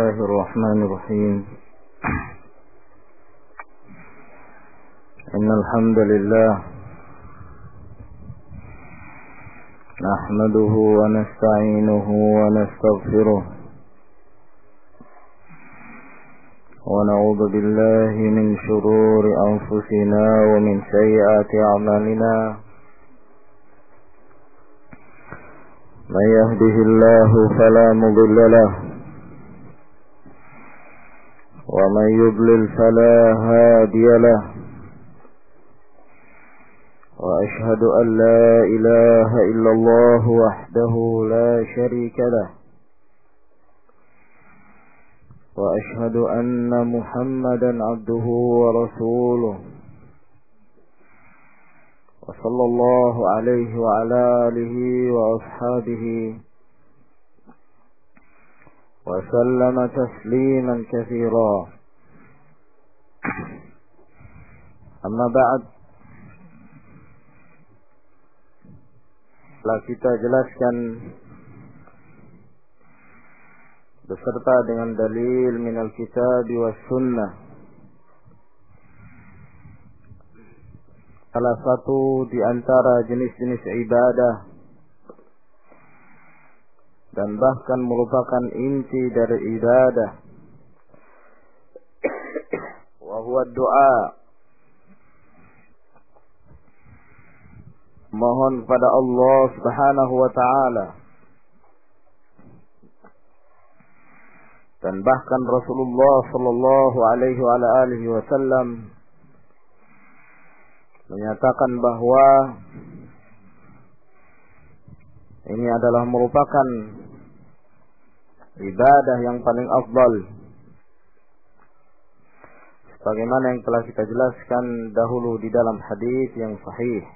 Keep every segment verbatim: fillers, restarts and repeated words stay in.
الله الرحمن الرحيم. إن الحمد لله نحمده ونستعينه ونستغفره ونعوذ بالله من شرور أنفسنا ومن سيئات أعمالنا. من يهده الله فلا مضل له ومن يضلل فلا هادي له. وأشهد أن لا إله إلا الله وحده لا شريك له. وأشهد أن محمدا عبده ورسوله وصلى الله عليه وعلى آله وأصحابه وسلم تسليما كثيرا. أما بعد, telah kita jelaskan beserta dengan dalil minal kitab was sunnah salah satu di antara jenis-jenis ibadah dan bahkan merupakan inti dari ibadah, wa huwa doa, mohon pada Allah Subhanahu wa taala. Dan bahkan Rasulullah sallallahu alaihi wa alihi wasallam menyatakan bahwa ini adalah merupakan ibadah yang paling afdal, sebagaimana yang telah kita jelaskan dahulu di dalam hadis yang sahih,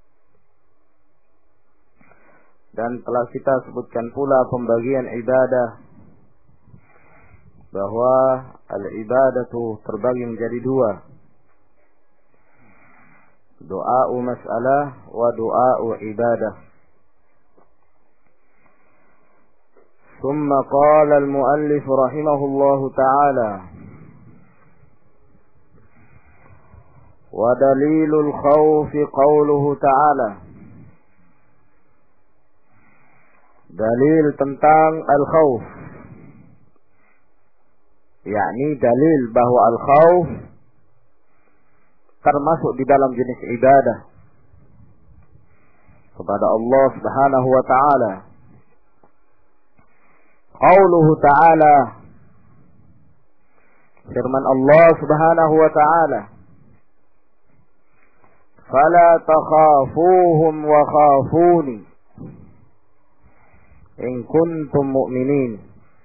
dan telah kita sebutkan pula pembagian ibadah, bahwa al-ibadatu terbagi menjadi dua, doa mas'alah wa doa ibadah. ثم قال المؤلف رحمه الله تعالى: ودليل الخوف قوله تعالى. Dalil tentang al-khawf, yakni dalil bahwa al-khawf termasuk di dalam jenis ibadah kepada Allah Subhanahu wa taala. Qauluhu ta'ala, firman Allah Subhanahu wa taala, fala takhafuhum wa khafuni in kuntum mu'minin.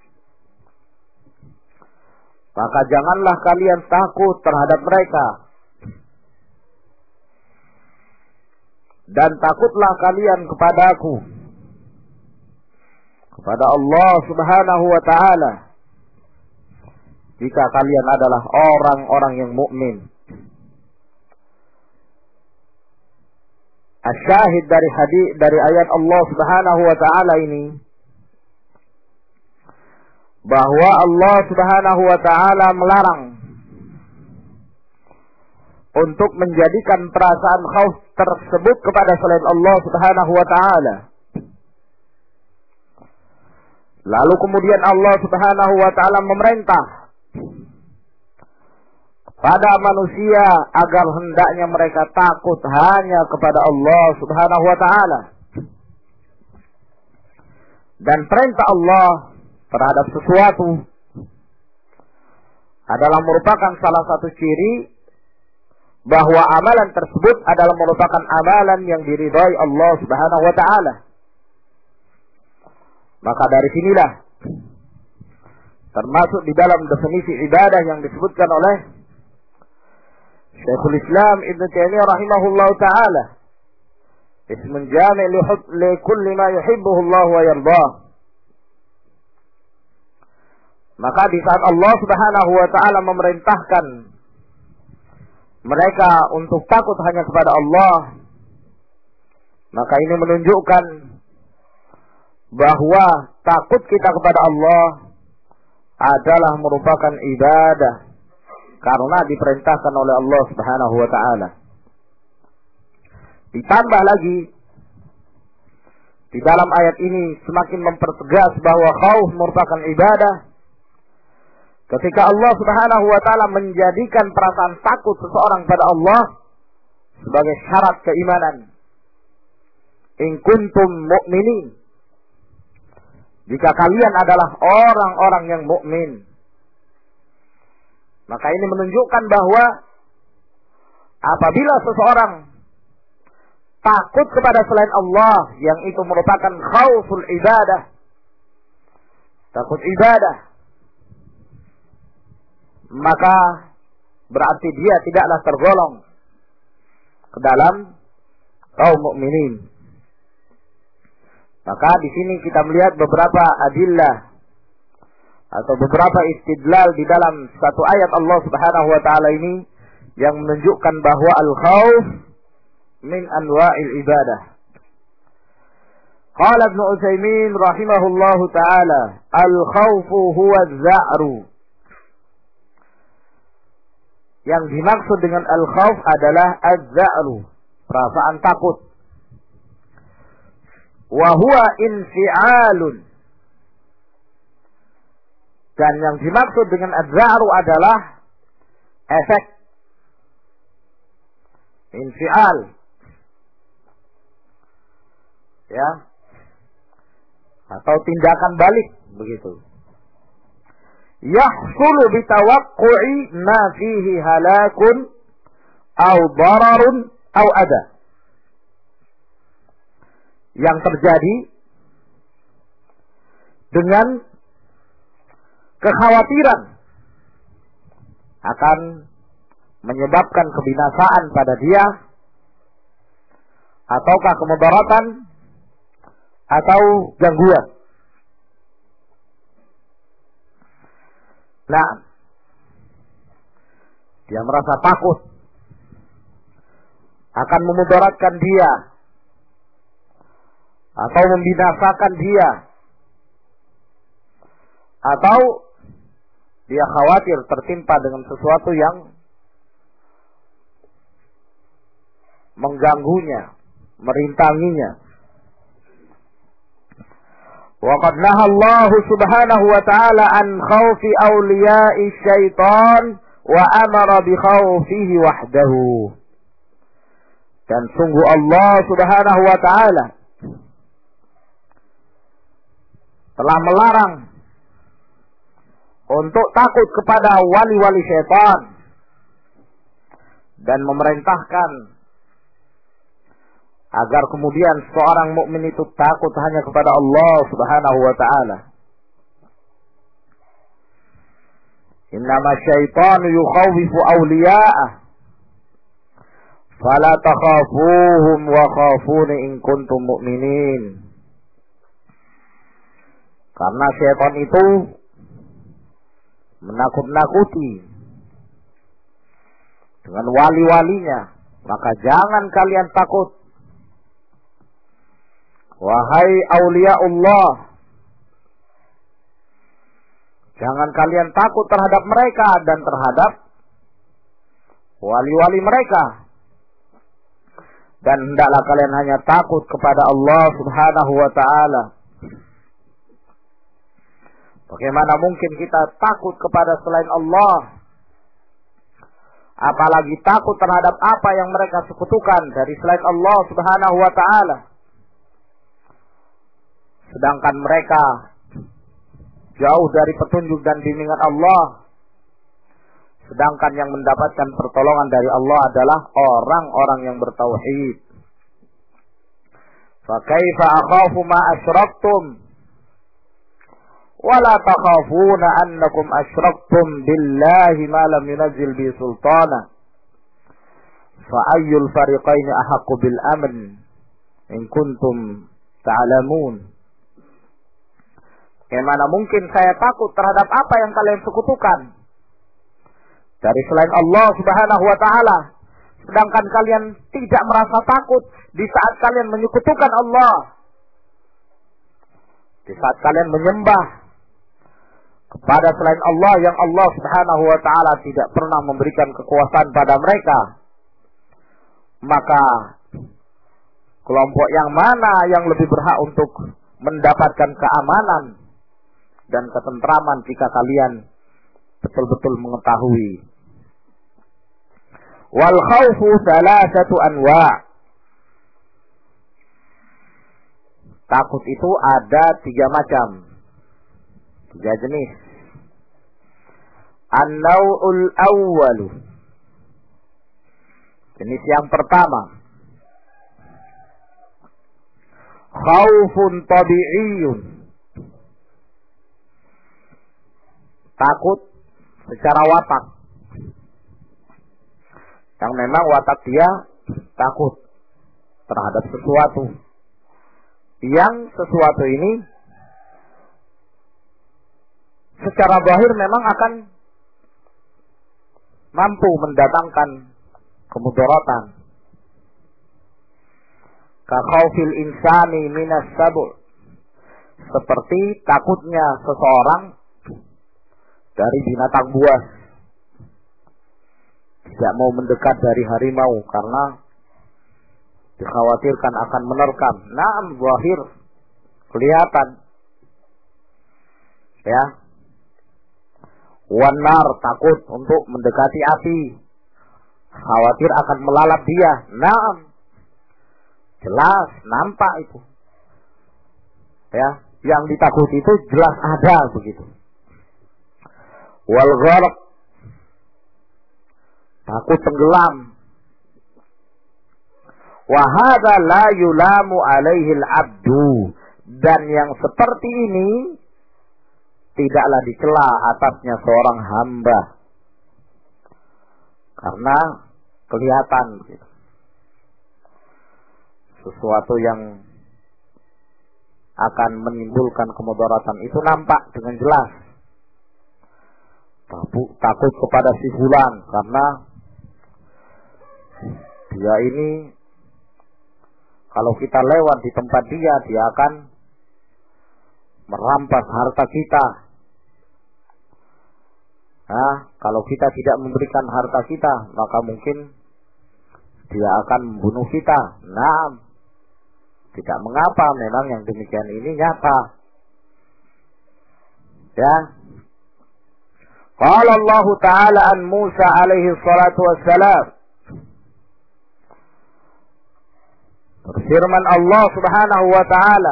Maka janganlah kalian takut terhadap mereka, dan takutlah kalian kepadaku, kepada Allah Subhanahu wa ta'ala, jika kalian adalah orang-orang yang mukmin. Asyahid dari hadis dari ayat Allah Subhanahu wa ta'ala ini, bahwa Allah Subhanahu wa ta'ala melarang untuk menjadikan perasaan khauf tersebut kepada selain Allah Subhanahu wa ta'ala. Lalu kemudian Allah Subhanahu wa ta'ala memerintah pada manusia agar hendaknya mereka takut hanya kepada Allah Subhanahu wa ta'ala. Dan perintah Allah terhadap sesuatu adalah merupakan salah satu ciri bahwa amalan tersebut adalah merupakan amalan yang diridhai Allah Subhanahu wa ta'ala. Maka dari sinilah termasuk di dalam definisi ibadah yang disebutkan oleh Syekhul Islam Ibn Taimiyah rahimahullah ta'ala, ismun jami' li kulli ma yuhibbuhu Allah wa yardah. Maka di saat Allah Subhanahu wa ta'ala memerintahkan mereka untuk takut hanya kepada Allah, maka ini menunjukkan bahwa takut kita kepada Allah adalah merupakan ibadah karena diperintahkan oleh Allah Subhanahu wa taala. Ditambah lagi di dalam ayat ini semakin mempertegas bahwa khauf merupakan ibadah ketika Allah Subhanahu wa taala menjadikan perasaan takut seseorang pada Allah sebagai syarat keimanan. In kuntum mu'minin, jika kalian adalah orang-orang yang mukmin. Maka ini menunjukkan bahwa apabila seseorang takut kepada selain Allah, yang itu merupakan khauful ibadah, takut ibadah, maka berarti dia tidaklah tergolong ke dalam kaum mukminin. Maka di sini kita melihat beberapa adillah atau beberapa istidlal di dalam satu ayat Allah Subhanahu wa taala ini yang menunjukkan bahwa al-khauf min anwa'il ibadah. Qala Ibnu Utsaimin rahimahullahu taala, al-khaufu huwa az-za'ru. Yang dimaksud dengan al-khauf adalah az-za'ru, perasaan takut. Wa huwa infi'alun. Dan yang dimaksud dengan az-za'ru adalah efek infial, ya, atau tindakan balik begitu. Yahsulu bitawaqqu'i ma fihi halakun aw dararun aw adha. Yang terjadi dengan kekhawatiran akan menyebabkan kebinasaan pada dia, ataukah kemudaratan atau gangguan. Nah, dia merasa takut akan memudaratkan dia atau membinasakan dia, atau dia khawatir tertimpa dengan sesuatu yang mengganggunya, merintanginya. Wa qad naha Allah Subhanahu wa ta'ala an khaufi awliya'i syaitan wa amara bi khaufihi wahdahu. Dan sungguh Allah Subhanahu wa ta'ala telah melarang untuk takut kepada wali-wali syaitan dan memerintahkan agar kemudian seorang mukmin itu takut hanya kepada Allah Subhanahu wa taala. Innama syaitanu yukhawifu awliya'ah fala takhafuhum wa khafuni in kuntum mu'minin. Karena syaitan itu menakut-nakuti dengan wali-walinya, maka jangan kalian takut. Wahai auliaullah, jangan kalian takut terhadap mereka dan terhadap wali-wali mereka. Dan hendaklah kalian hanya takut kepada Allah Subhanahu wa ta'ala. Bagaimana mungkin kita takut kepada selain Allah, apalagi takut terhadap apa yang mereka sekutukan dari selain Allah Subhanahu wa ta'ala. Sedangkan mereka jauh dari petunjuk dan bimbingan Allah. Sedangkan yang mendapatkan pertolongan dari Allah adalah orang-orang yang bertauhid. Fa kaifa akhafu ma asyraktum wa la takhafuna annakum asyraktum billahi ma lam yunzil bi sultana. Fa ayyul fariqaini ahaqqu bil amn in kuntum ta'lamun. Bagaimana mungkin saya takut terhadap apa yang kalian sekutukan dari selain Allah Subhanahu wa ta'ala, sedangkan kalian tidak merasa takut di saat kalian menyekutukan Allah, di saat kalian menyembah kepada selain Allah yang Allah Subhanahu wa ta'ala tidak pernah memberikan kekuasaan pada mereka, maka kelompok yang mana yang lebih berhak untuk mendapatkan keamanan dan ketentraman jika kalian betul-betul mengetahui. Wal khawfu thalathatu anwa'. Takut itu ada tiga macam, tiga jenis. An-naw'ul awwalu. Jenis yang pertama, khawfun tabi'iyyun. Takut secara watak. Yang memang watak dia takut terhadap sesuatu. Yang sesuatu ini secara zahir memang akan mampu mendatangkan kemudaratan. Ka khaufil insani minas sabur. Seperti takutnya seseorang dari binatang buas. Tidak mau mendekat dari harimau karena dikhawatirkan akan menerkam. Naam, zahir, kelihatan. Ya. Wanar, takut untuk mendekati api. Khawatir akan melalap dia. Naam. Jelas, nampak itu. Ya, yang ditakuti itu jelas ada begitu. Wal gharq, takut tenggelam. Wa hadza la yulamu alaihi al-'abdu, dan yang seperti ini tidaklah dicela atasnya seorang hamba karena kelihatan gitu. Sesuatu yang akan menimbulkan kemudaratan itu nampak dengan jelas. Takut kepada si fulan karena dia ini kalau kita lewat di tempat dia, dia akan merampas harta kita. Nah, kalau kita tidak memberikan harta kita, maka mungkin dia akan membunuh kita. Nah, tidak mengapa, memang yang demikian ini nyata. Ya. Qala Allah Ta'ala an Musa alaihi salatu wassalam. Firman Allah Subhanahu wa ta'ala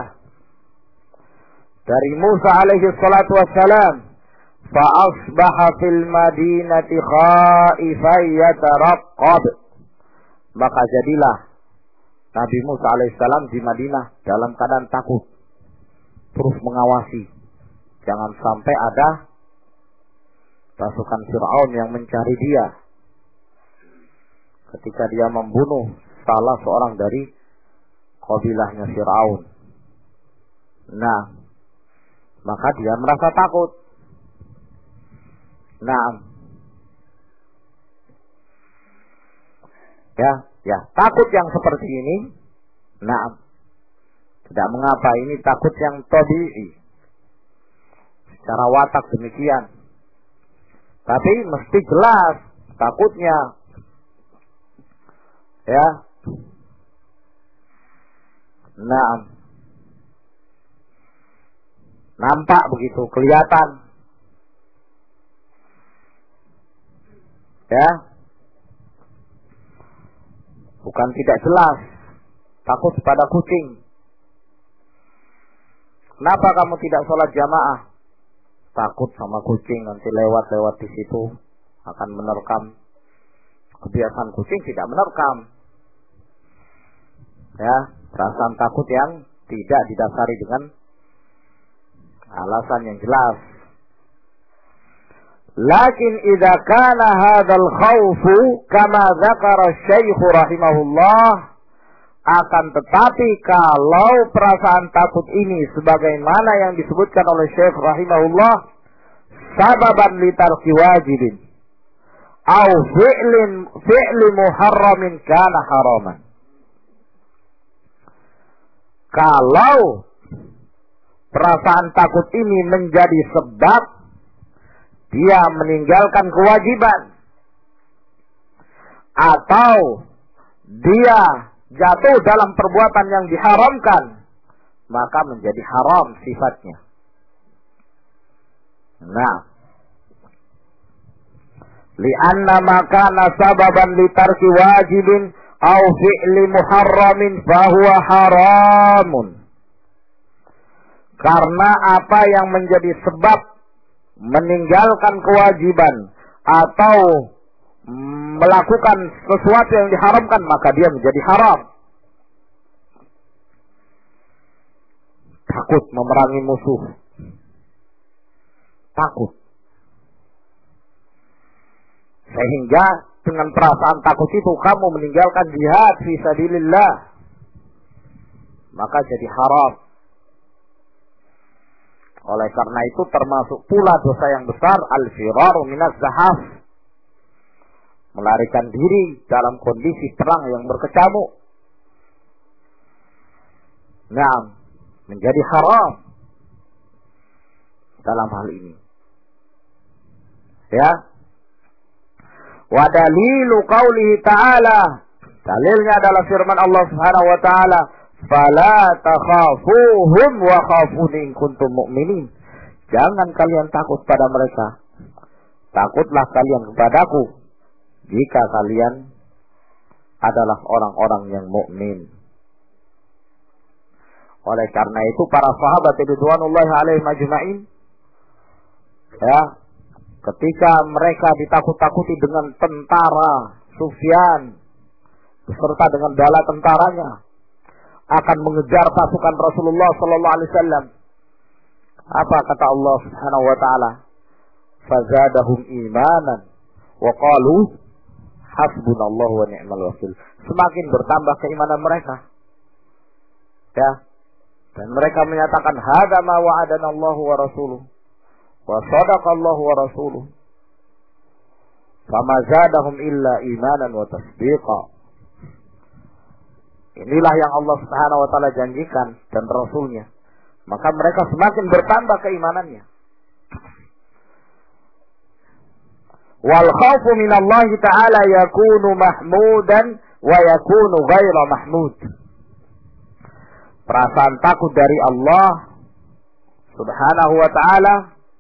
dari Musa alaihi salatu wassalam, fa asbaha fil madinati khaifan yataraqqab. Maka jadilah Nabi Musa alaihissalam di Madinah dalam keadaan takut, terus mengawasi jangan sampai ada pasukan Fir'aun yang mencari dia ketika dia membunuh salah seorang dari kabilahnya Fir'aun. Nah, maka dia merasa takut. Nah, ya, ya, takut yang seperti ini, nah, tidak mengapa, ini takut yang tabi'i, secara watak demikian. Tapi mesti jelas takutnya, ya. Nah, nampak begitu, kelihatan, ya. Bukan tidak jelas, takut pada kucing. Kenapa kamu tidak sholat jamaah? Takut sama kucing, nanti lewat-lewat di situ akan menerkam. Kebiasaan kucing tidak menerkam. Ya, perasaan takut yang tidak didasari dengan alasan yang jelas. Lakin idza kana hadzal khaufu kama dzakara Syekh rahimahullah, akan tetapi kalau perasaan takut ini sebagaimana yang disebutkan oleh Syekh rahimahullah, sababan li tarki wajibin au fi'lin fi'li muharramin kana haraman. Kalau perasaan takut ini menjadi sebab dia meninggalkan kewajiban, atau dia jatuh dalam perbuatan yang diharamkan, maka menjadi haram sifatnya. Nah, li'anna ma kana sababan li tarki wajibin aw fi'li muharramin fahuwa haramun. Karena apa yang menjadi sebab meninggalkan kewajiban atau melakukan sesuatu yang diharamkan, maka dia menjadi haram. Takut memerangi musuh, takut, sehingga dengan perasaan takut itu kamu meninggalkan jihad fi sabilillah, maka jadi haram. Oleh karena itu termasuk pula dosa yang besar al-firaru minaz zahaf, melarikan diri dalam kondisi perang yang berkecamuk. Nah, menjadi haram dalam hal ini. Ya. Wa dalilu qaulihi ta'ala, dalilnya adalah firman Allah Subhanahu wa taala, fala takhafuhum wa khafuni in kuntum mu'minin. Jangan kalian takut pada mereka, takutlah kalian kepadaku jika kalian adalah orang-orang yang mukmin. Oleh karena itu para sahabat ridwanullahi alaihim ajma'in, ya, ketika mereka ditakut-takuti dengan tentara Sufyan beserta dengan bala tentaranya akan mengejar pasukan Rasulullah sallallahu alaihi wasallam, apa kata Allah Subhanahu wa taala? Fazadahum imanan wa qalu hasbunallahu wa ni'mal wakil. Semakin bertambah keimanan mereka. Ya. Dan mereka menyatakan hadza ma wa'adana Allahu wa rasuluhu wa sadaqallahu wa rasuluhu. Fama zadahum illa imanan wa tasdiqa. Inilah yang Allah Subhanahu wa taala janjikan dan rasulnya. Maka mereka semakin bertambah keimanannya. Wal khaufu minallahi ta'ala yakunu mahmudan wa yakunu ghaira mahmud. Perasaan takut dari Allah Subhanahu wa ta'ala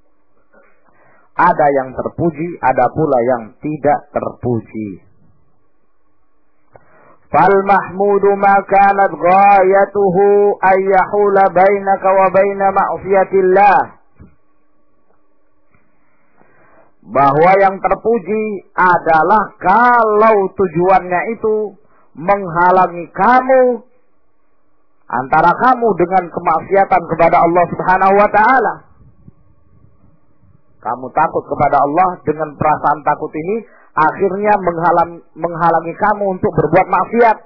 ada yang terpuji, ada pula yang tidak terpuji. Fal mahmudu ma kanat ghayatuhu ay yahula bainaka wa baina ma'siyatillah. Bahwa yang terpuji adalah kalau tujuannya itu menghalangi kamu, antara kamu dengan kemaksiatan kepada Allah Subhanahu wa ta'ala. Kamu takut kepada Allah, dengan perasaan takut ini akhirnya menghalang, menghalangi kamu untuk berbuat maksiat.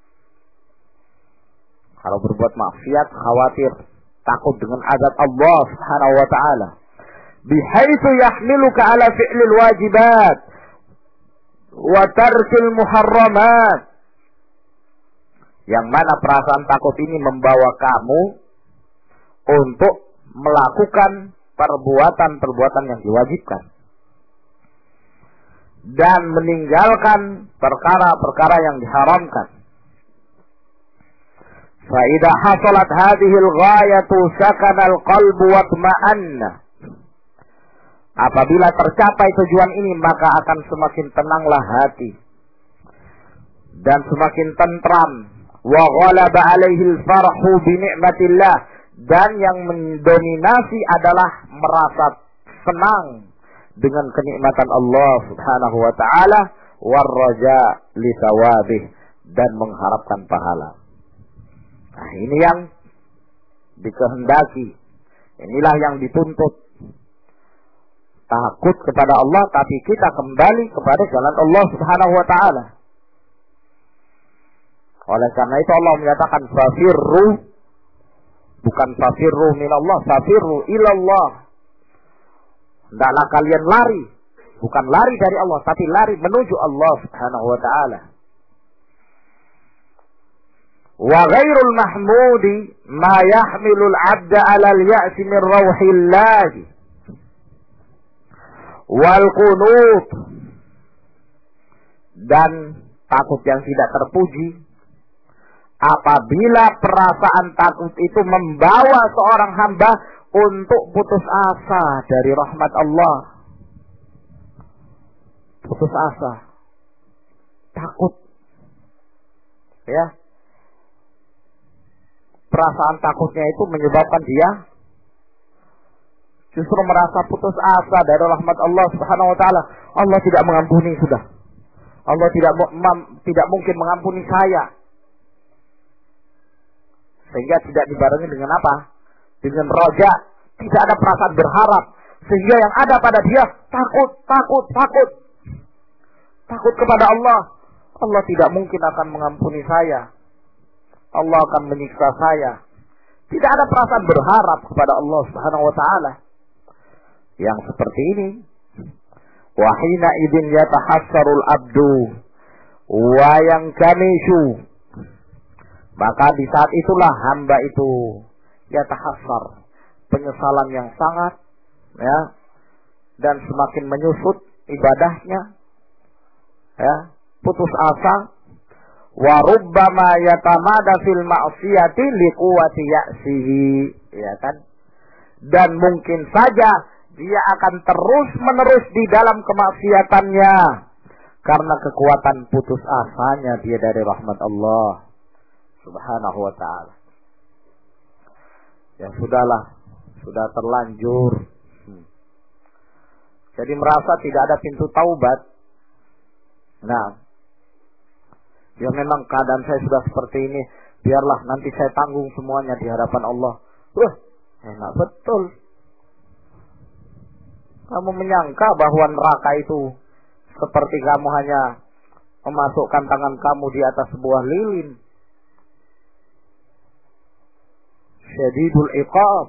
Kalau berbuat maksiat khawatir, takut dengan azab Allah Subhanahu wa ta'ala. Bihaitsu yahmiluka ala fi'lil wajibat wa tarkil muharramat. Yang mana perasaan takut ini membawa kamu untuk melakukan perbuatan-perbuatan yang diwajibkan dan meninggalkan perkara-perkara yang diharamkan. Fa idza hasalat hadhihi al-ghayatu sakana al-qalbu wa tma'anna. Apabila tercapai tujuan ini, maka akan semakin tenanglah hati dan semakin tentram. Wa ghalaba alaihi al-farhu bi ni'matillah, dan yang mendominasi adalah merasa senang dengan kenikmatan Allah Subhanahu wa taala, war raja li thawabih, dan mengharapkan pahala. Nah, ini yang dikehendaki. Inilah yang dituntut. Takut kepada Allah, tapi kita kembali kepada jalan Allah Subhanahu wa taala. Oleh karena itu Allah menyatakan fafirru, bukan fafirru minallah, fafirru ilallah. Hendaklah kalian lari, bukan lari dari Allah, tapi lari menuju Allah Subhanahu wa taala. Wa ghairul mahmudi ma yahmilul 'abda 'ala al-ya'si min rauhillah. wal qunut, dan takut yang tidak terpuji. Apabila perasaan takut itu membawa seorang hamba untuk putus asa dari rahmat Allah. Putus asa. Takut. Ya. Perasaan takutnya itu menyebabkan dia justru merasa putus asa dari rahmat Allah Subhanahu wa taala. Allah tidak mengampuni sudah. Allah tidak tidak mungkin mengampuni saya. Sehingga tidak dibarengi dengan apa? Dengan roja, tidak ada perasaan berharap. Sehingga yang ada pada dia takut, takut, takut. Takut kepada Allah. Allah tidak mungkin akan mengampuni saya. Allah akan menyiksa saya. Tidak ada perasaan berharap kepada Allah Subhanahu wa taala. Yang seperti ini, wa hina idzin yatahassarul abdu wa yankamishu, maka di saat itulah hamba itu yatahassar, penyesalan yang sangat, ya, dan semakin menyusut ibadahnya, ya, putus asa. Wa rubbama yatamada fil ma'siyati liquwati ya'sihi, ya kan? Dan mungkin saja dia akan terus-menerus di dalam kemaksiatannya karena kekuatan putus asanya dia dari rahmat Allah Subhanahu wa ta'ala. Ya sudahlah, sudah terlanjur. Hmm. Jadi merasa tidak ada pintu taubat. Nah, ya memang keadaan saya sudah seperti ini, biarlah nanti saya tanggung semuanya di hadapan Allah. Wah, enak betul. Kamu menyangka bahwa neraka itu seperti kamu hanya memasukkan tangan kamu di atas sebuah lilin. Syadidul iqab.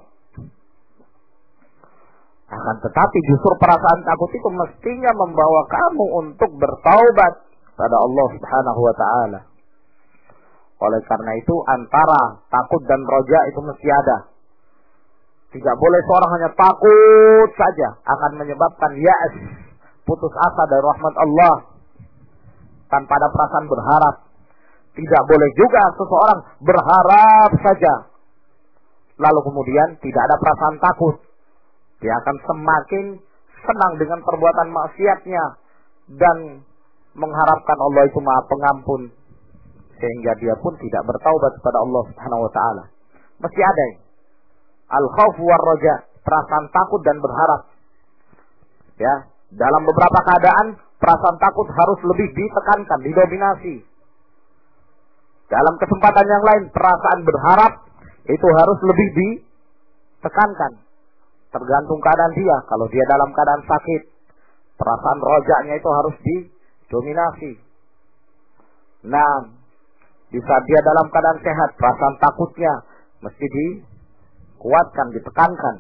Akan tetapi justru perasaan takut itu mestinya membawa kamu untuk bertaubat pada Allah Subhanahu wa taala. Oleh karena itu antara takut dan roja itu mesti ada. Tidak boleh seorang hanya takut saja, akan menyebabkan ya'as, putus asa dari rahmat Allah tanpa ada perasaan berharap. Tidak boleh juga seseorang berharap saja lalu kemudian tidak ada perasaan takut. Dia akan semakin senang dengan perbuatan maksiatnya dan mengharapkan Allah itu Maha Pengampun, sehingga dia pun tidak bertaubat kepada Allah Subhanahu wa taala. Mesti ada ini. Al-khauf war raja, perasaan takut dan berharap. Ya, dalam beberapa keadaan perasaan takut harus lebih ditekankan, didominasi. Dalam kesempatan yang lain perasaan berharap itu harus lebih ditekankan. Tergantung keadaan dia. Kalau dia dalam keadaan sakit, perasaan rojanya itu harus didominasi. Nah, di saat dia dalam keadaan sehat, perasaan takutnya mesti dikuatkan, ditekankan.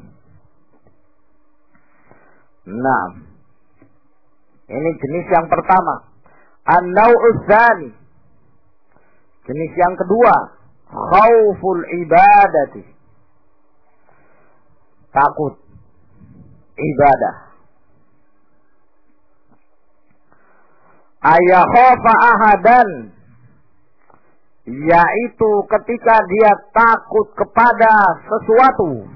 Nah, ini jenis yang pertama. An-naw'u tsani. Jenis yang kedua, khauful ibadati. Takut ibadah. Ayakhafa ahadan, yaitu ketika dia takut kepada sesuatu,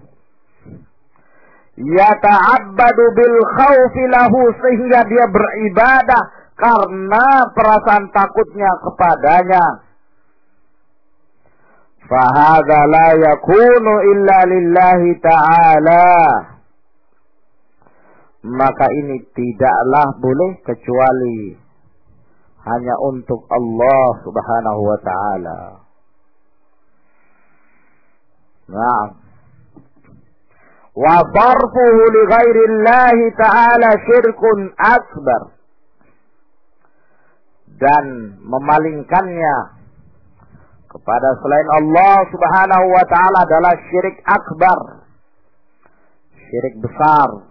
yata'abbadu bil khaufi lahu, sehingga dia beribadah karena perasaan takutnya kepadanya. Fahadha la yakunu illa lillahi ta'ala, maka ini tidaklah boleh kecuali hanya untuk Allah Subhanahu wa ta'ala. Nah, wa sarfuhu li ghairillahi ta'ala syirkun akbar, dan memalingkannya kepada selain Allah Subhanahu wa ta'ala adalah syirik akbar, syirik besar.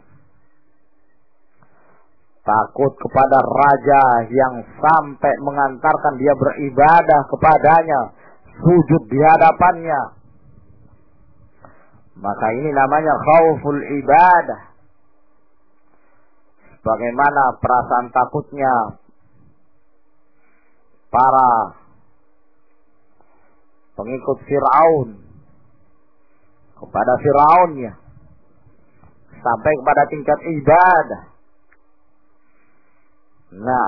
Takut kepada raja yang sampai mengantarkan dia beribadah kepadanya, sujud di hadapannya, maka ini namanya khauful ibadah. bagaimana perasaan takutnya para pengikut Fir'aun kepada Fir'aunnya sampai kepada tingkat ibadah. Nah,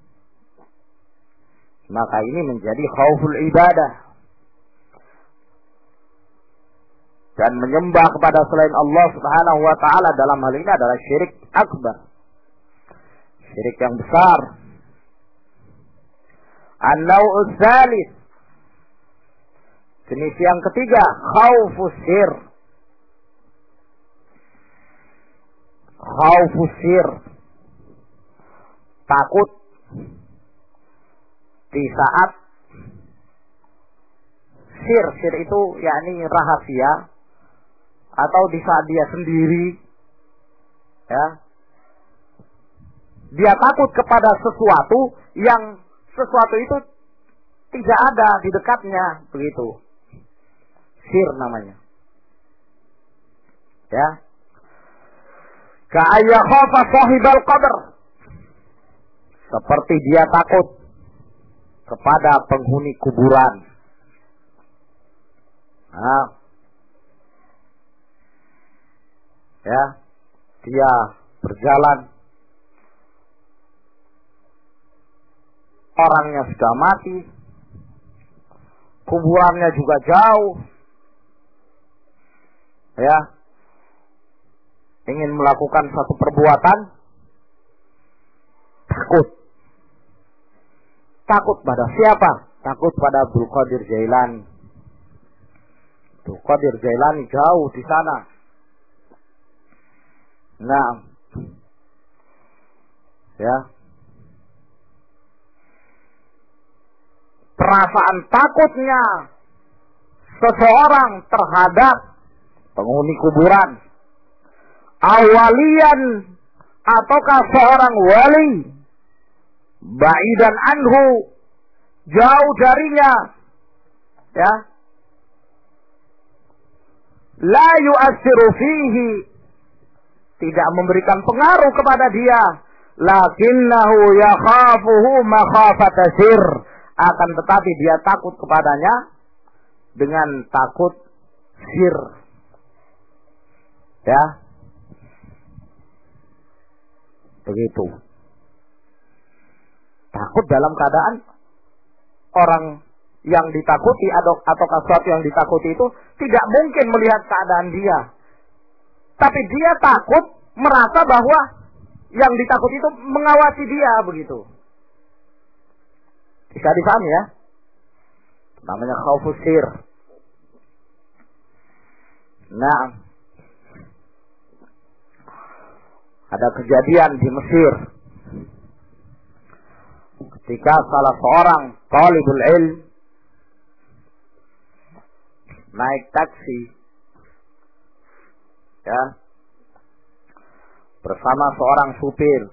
maka ini menjadi khauful ibadah. Dan menyembah kepada selain Allah Subhanahu wa ta'ala dalam hal ini adalah syirik akbar. Syirik yang besar. An-naw'us tsalits. Jenis yang ketiga, khaufus sir. Khaufus sir. Takut di saat sir. Sir itu yakni rahasia. Atau di saat dia sendiri, ya, dia takut kepada sesuatu yang sesuatu itu tidak ada di dekatnya, begitu. Sir namanya. Ya. Ka'ayya khafa sahibal qabr. Seperti dia takut kepada penghuni kuburan. Nah, ya, dia berjalan, orangnya sudah mati, kuburannya juga jauh, ya, ingin melakukan satu perbuatan, takut, takut pada siapa? Takut pada Abdul Qadir Jailani. Abdul Qadir Jailani jauh di sana. Nah, ya, perasaan takutnya seseorang terhadap penghuni kuburan, awalian ataukah seorang wali, ba'idan anhu, jauh darinya, ya, la yu'assiru fihi, tidak memberikan pengaruh kepada dia, lakinnahu yakhafuhu makhafata sir, akan tetapi dia takut kepadanya dengan takut sir. Ya. Begitu. Takut dalam keadaan orang yang ditakuti atau atau sesuatu yang ditakuti itu tidak mungkin melihat keadaan dia. Tapi dia takut merasa bahwa yang ditakuti itu mengawasi dia, begitu. Bisa dipahami ya? Namanya khaufus sir. Nah, ada kejadian di Mesir ketika salah seorang talibul ilm naik taksi, ya, bersama seorang supir.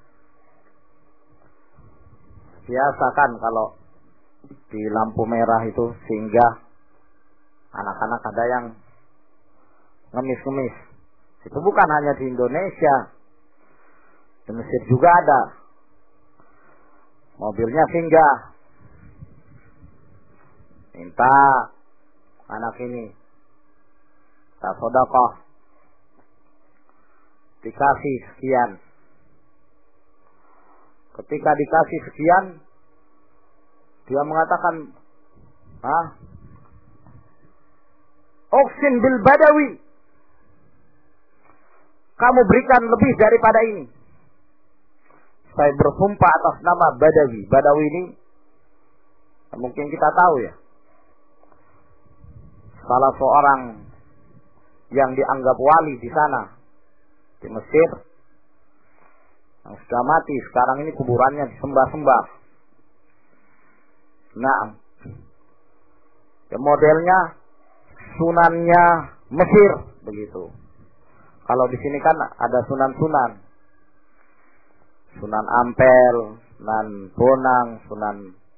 Biasa kan kalau di lampu merah itu singgah anak-anak ada yang ngemis-ngemis. Itu bukan hanya di Indonesia, di Mesir juga ada. Mobilnya singgah, minta anak ini tak sedekah, dikasih sekian. Ketika dikasih sekian, dia mengatakan, ah, Uksin bil Badawi, kamu berikan lebih daripada ini. Saya bersumpah atas nama Badawi. Badawi ini mungkin kita tahu ya, salah seorang yang dianggap wali di sana, di Mesir, yang sudah mati, sekarang ini kuburannya disembah-sembah. Nah, ya modelnya sunannya Mesir, begitu. Kalau di sini kan ada sunan-sunan, Sunan Ampel, Sunan Bonang, Sunan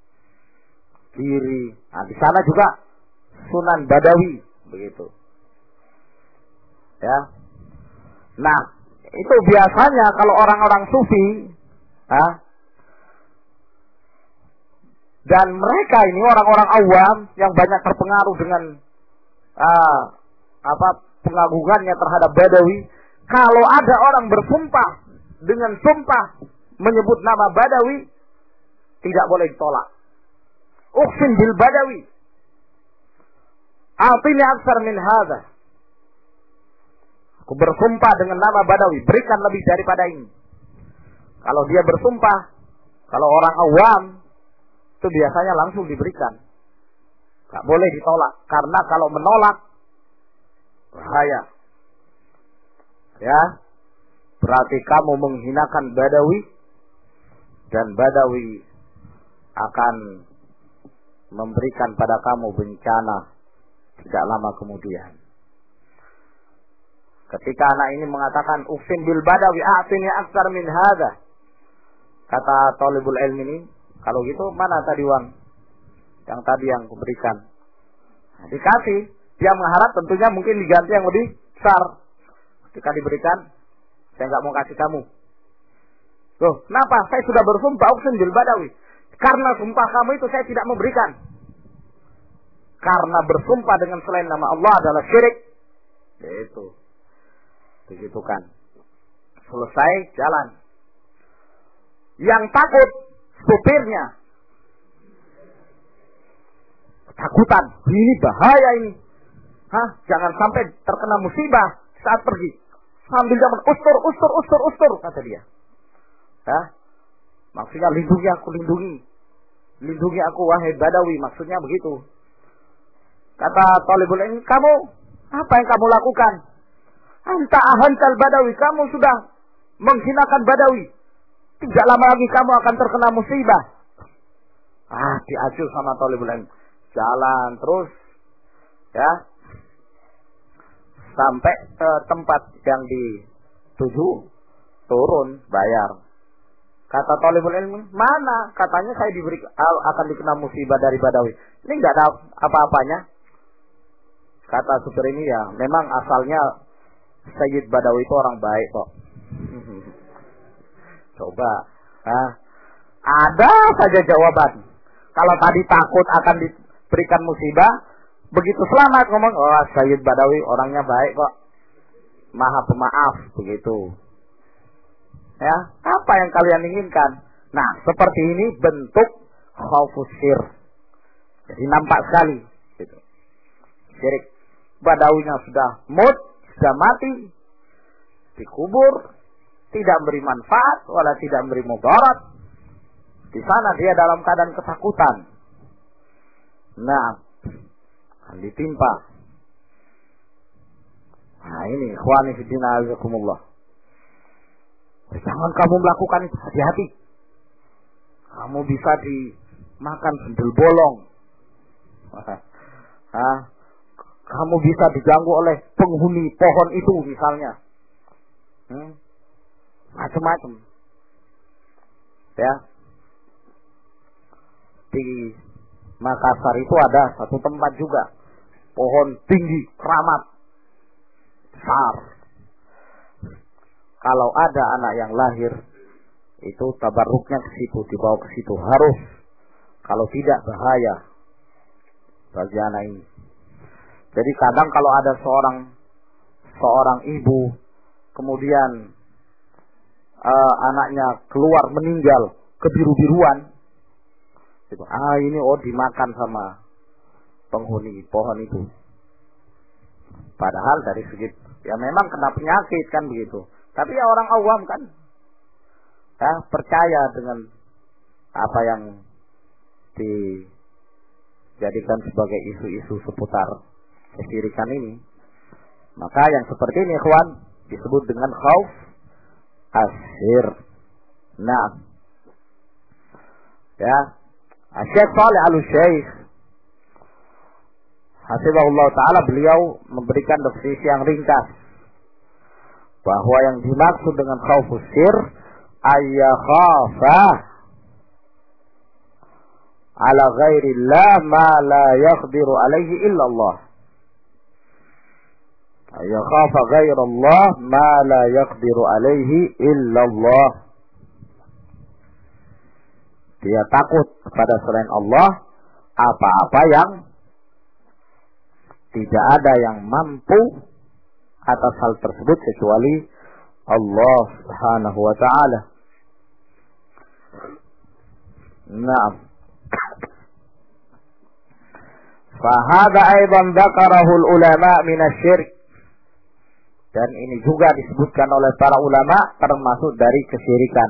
Giri. Nah, di sana juga Sunan Badawi, begitu. Ya. Nah, itu biasanya kalau orang-orang sufi, ha? Dan mereka ini orang-orang awam yang banyak terpengaruh dengan uh, apa pengagungannya terhadap Badawi. Kalau ada orang bersumpah dengan sumpah menyebut nama Badawi, tidak boleh ditolak. Uqsim bil Badawi, a'tini aktsar min hadza. Aku bersumpah dengan nama Badawi, berikan lebih daripada ini. Kalau dia bersumpah, kalau orang awam itu biasanya langsung diberikan. Gak boleh ditolak, karena kalau menolak bahaya. Ya, berarti kamu menghinakan Badawi dan Badawi akan memberikan pada kamu bencana tidak lama kemudian. Ketika anak ini mengatakan Uqsim bil Badawi a'tini aktsar min hadza, kata talibul ilm ini, kalau gitu mana tadi uang yang tadi yang kuberikan? Nah, dikasih, dia mengharap tentunya mungkin diganti yang lebih besar. Ketika diberikan, saya nggak mau kasih kamu. Loh, kenapa? Saya sudah bersumpah Uqsim bil Badawi. Karena sumpah kamu itu saya tidak memberikan. Karena bersumpah dengan selain nama Allah adalah syirik. Yaitu. Begitu kan. Selesai, jalan. Yang takut, supirnya. Ketakutan. Ini bahaya ini. Hah? Jangan sampai terkena musibah saat pergi. Sambil jalan, ustur, ustur, ustur, ustur. Kata dia. Hah? Maksudnya lindungi aku, lindungi. Lindungi aku, wahai Badawi. Maksudnya begitu. Kata talibul ilmi, kamu, apa yang kamu lakukan? Anta ahantal Badawi. Kamu sudah menghinakan Badawi. Tidak lama lagi kamu akan terkena musibah. Ah, diacuh sama talibul ilmi. Jalan terus. Ya. Sampai ke tempat yang dituju. Turun, bayar. Kata talibul ilmi, mana? Katanya saya diberi akan dikena musibah dari Badawi. Ini enggak ada apa-apanya. Kata supir ini, ya, memang asalnya Sayyid Badawi itu orang baik kok. Coba, ah, ada saja jawaban. Kalau tadi takut akan diberikan musibah, begitu selamat ngomong, oh Sayyid Badawi orangnya baik kok, maha pemaaf, begitu. Ya, apa yang kalian inginkan? Nah, seperti ini bentuk khaufus sir. Jadi nampak sekali. Gitu. Syirik. Badawinya sudah mut, sudah mati, dikubur, tidak memberi manfaat, wala tidak memberi mudarat. Di sana dia dalam keadaan ketakutan. Nah, akan ditimpa. Nah ini, ikhwani fiddin azakumullah. Jangan kamu melakukan itu, hati-hati. Kamu bisa dimakan sendal bolong. Hah? Kamu bisa diganggu oleh penghuni pohon itu misalnya. Hmm? Macam-macam. Ya. Di Makassar itu ada satu tempat juga. Pohon tinggi, keramat. Besar. Kalau ada anak yang lahir, itu tabarruknya ke situ, dibawa ke situ. Harus. Kalau tidak, bahaya bagi anak ini. Jadi kadang kalau ada seorang seorang ibu, kemudian uh, anaknya keluar meninggal, kebiru-biruan, gitu. Ah ini oh dimakan sama penghuni pohon itu. Padahal dari segi, ya memang kena penyakit kan begitu. Tapi ya orang awam kan, ya percaya dengan apa yang dijadikan sebagai isu-isu seputar kesyirikan ini. Maka yang seperti ini ikhwan disebut dengan khauf asyir. Nah, ya, Syekh Shalih Al-Utsaimin hafizahullah taala, beliau memberikan definisi yang ringkas bahwa yang dimaksud dengan khauf asyir ayyakhafa ala ghairillah ma la yaqdiru alaihi illallah. Yakhafa ghairallah ma la yaqdiru alaihi illallah. Dia takut kepada selain Allah apa-apa yang tidak ada yang mampu atas hal tersebut kecuali Allah Subhanahu wa taala. Naam. Fahada aidan dzakarahu ulama min asy-syirk. Dan ini juga disebutkan oleh para ulama termasuk dari kesyirikan.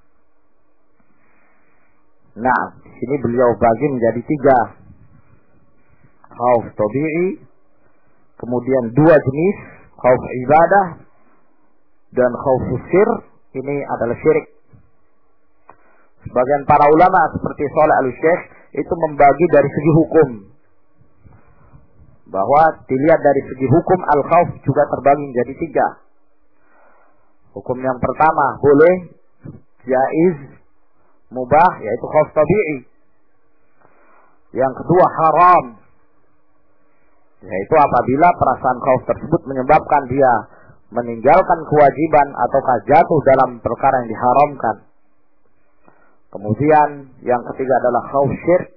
Nah, di sini beliau bagi menjadi tiga. Khauf tabi'i, kemudian dua jenis, khauf ibadah dan khauf sir. Ini adalah syirik. Sebagian para ulama seperti Shalih Al-Syekh itu membagi dari segi hukum. Bahwa dilihat dari segi hukum al-khauf juga terbagi menjadi tiga. Hukum yang pertama boleh, jaiz, mubah, yaitu khauf tabi'i. Yang kedua haram, yaitu apabila perasaan khauf tersebut menyebabkan dia meninggalkan kewajiban ataukah jatuh dalam perkara yang diharamkan. Kemudian yang ketiga adalah khauf syirik.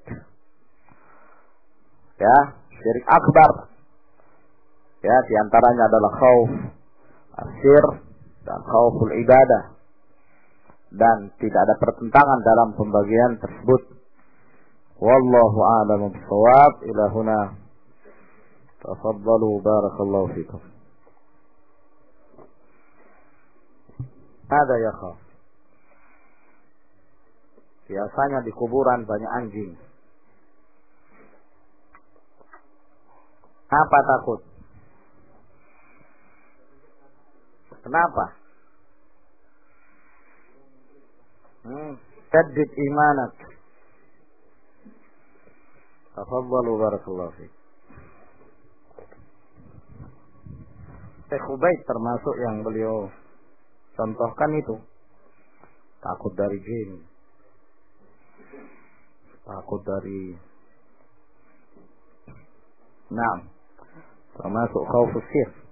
Ya, syirik akbar. Ya, diantaranya adalah khauf asir dan khauful ibadah. Dan tidak ada pertentangan dalam pembagian tersebut. Wallahu a'lamu bis-shawab. Ila huna. Tafaddalu barakallahu fikum. Ada ya khaf. Biasanya di kuburan banyak anjing. Apa takut? Kenapa? Hmm, tajdid imanak. Tafadhalu barakallahu fiik. Syekh Ubaid termasuk yang beliau contohkan itu. Takut dari jin. Takut dari Naam. Termasuk khaufus sir.